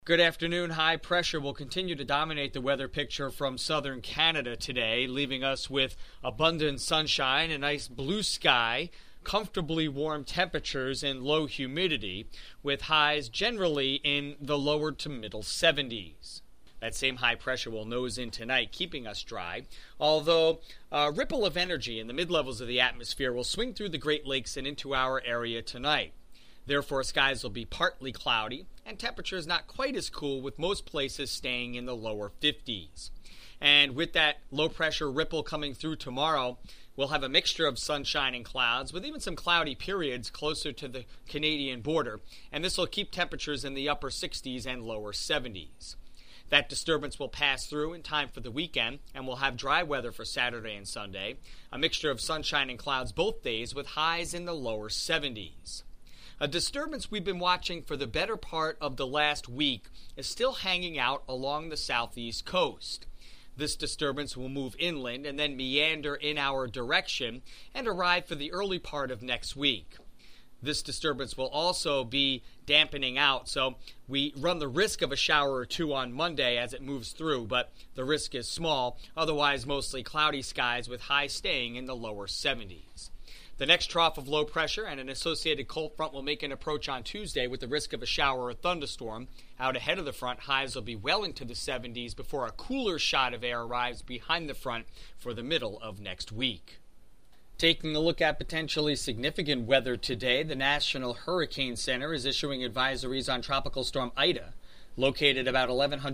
Good afternoon. High pressure will continue to dominate the weather picture from southern Canada today, leaving us with abundant sunshine, a nice blue sky, comfortably warm temperatures, and low humidity, with highs generally in the lower to middle 70s. That same high pressure will nose in tonight, keeping us dry, although a ripple of energy in the mid-levels of the atmosphere will swing through the Great Lakes and into our area tonight. Therefore, skies will be partly cloudy, and temperatures not quite as cool, with most places staying in the lower 50s. And with that low-pressure ripple coming through tomorrow, we'll have a mixture of sunshine and clouds, with even some cloudy periods closer to the Canadian border, and this will keep temperatures in the upper 60s and lower 70s. That disturbance will pass through in time for the weekend, and we'll have dry weather for Saturday and Sunday, a mixture of sunshine and clouds both days, with highs in the lower 70s. A disturbance we've been watching for the better part of the last week is still hanging out along the southeast coast. This disturbance will move inland and then meander in our direction and arrive for the early part of next week. This disturbance will also be dampening out, so we run the risk of a shower or two on Monday as it moves through, but the risk is small, otherwise mostly cloudy skies with highs staying in the lower 70s. The next trough of low pressure and an associated cold front will make an approach on Tuesday with the risk of a shower or thunderstorm. Out ahead of the front, highs will be well into the 70s before a cooler shot of air arrives behind the front for the middle of next week. Taking a look at potentially significant weather today, the National Hurricane Center is issuing advisories on Tropical Storm Ida, located about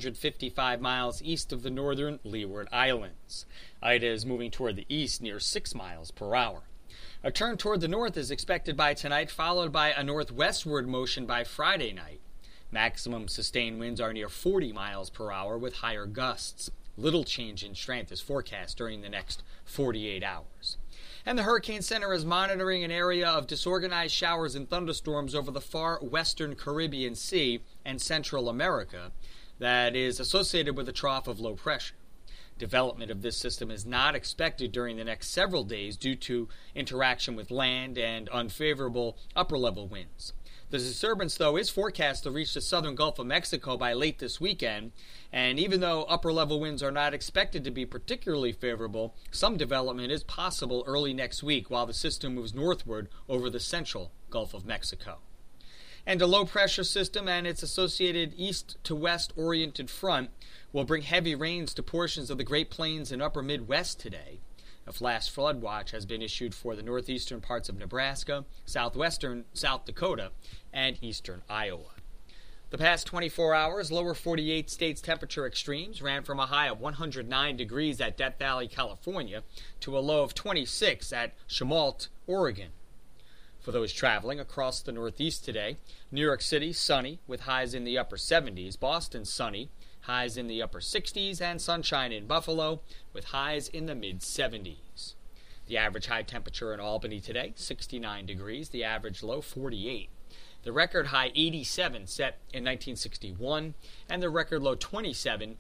1,155 miles east of the northern Leeward Islands. Ida is moving toward the east near 6 miles per hour. A turn toward the north is expected by tonight, followed by a northwestward motion by Friday night. Maximum sustained winds are near 40 miles per hour with higher gusts. Little change in strength is forecast during the next 48 hours. And the Hurricane Center is monitoring an area of disorganized showers and thunderstorms over the far western Caribbean Sea and Central America that is associated with a trough of low pressure. Development of this system is not expected during the next several days due to interaction with land and unfavorable upper-level winds. The disturbance, though, is forecast to reach the southern Gulf of Mexico by late this weekend, and even though upper-level winds are not expected to be particularly favorable, some development is possible early next week while the system moves northward over the central Gulf of Mexico. And a low-pressure system and its associated east-to-west oriented front will bring heavy rains to portions of the Great Plains and upper Midwest today. A flash flood watch has been issued for the northeastern parts of Nebraska, southwestern South Dakota, and eastern Iowa. The past 24 hours, lower 48 states temperature extremes ran from a high of 109 degrees at Death Valley, California, to a low of 26 at Chemult, Oregon. For those traveling across the Northeast today, New York City, sunny with highs in the upper 70s. Boston, sunny, highs in the upper 60s. And sunshine in Buffalo with highs in the mid-70s. The average high temperature in Albany today, 69 degrees. The average low, 48. The record high, 87, set in 1961. And the record low, 27 in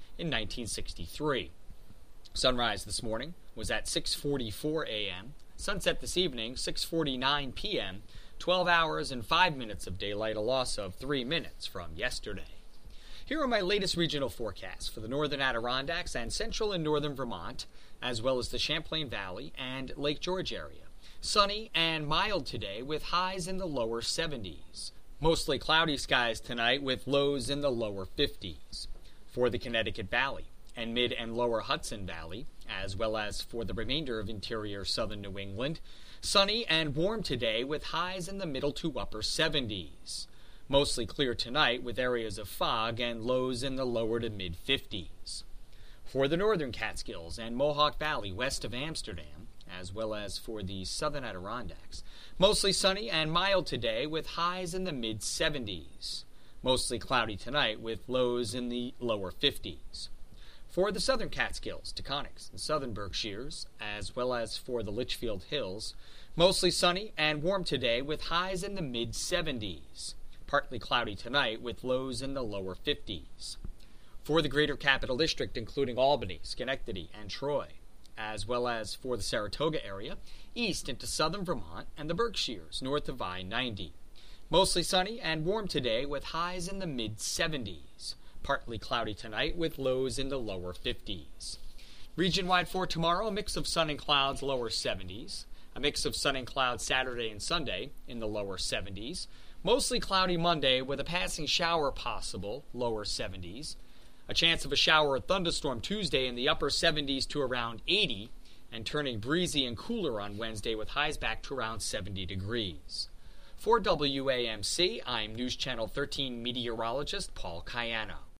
1963. Sunrise this morning was at 6:44 a.m. Sunset this evening, 6:49 p.m., 12 hours and 5 minutes of daylight, a loss of 3 minutes from yesterday. Here are my latest regional forecasts for the northern Adirondacks and central and northern Vermont, as well as the Champlain Valley and Lake George area. Sunny and mild today with highs in the lower 70s. Mostly cloudy skies tonight with lows in the lower 50s. For the Connecticut Valley and mid and lower Hudson Valley, as well as for the remainder of interior southern New England, sunny and warm today with highs in the middle to upper 70s. Mostly clear tonight with areas of fog and lows in the lower to mid 50s. For the northern Catskills and Mohawk Valley west of Amsterdam, as well as for the southern Adirondacks, mostly sunny and mild today with highs in the mid 70s. Mostly cloudy tonight with lows in the lower 50s. For the southern Catskills, Taconics, and southern Berkshires, as well as for the Litchfield Hills, mostly sunny and warm today with highs in the mid-70s. Partly cloudy tonight with lows in the lower 50s. For the greater Capital District, including Albany, Schenectady, and Troy, as well as for the Saratoga area, east into southern Vermont and the Berkshires, north of I-90. Mostly sunny and warm today with highs in the mid-70s. Partly cloudy tonight with lows in the lower 50s. Region-wide for tomorrow, a mix of sun and clouds, lower 70s. A mix of sun and clouds Saturday and Sunday in the lower 70s. Mostly cloudy Monday with a passing shower possible, lower 70s. A chance of a shower or thunderstorm Tuesday in the upper 70s to around 80, and turning breezy and cooler on Wednesday with highs back to around 70 degrees. For WAMC, I'm News Channel 13 meteorologist Paul Cayano.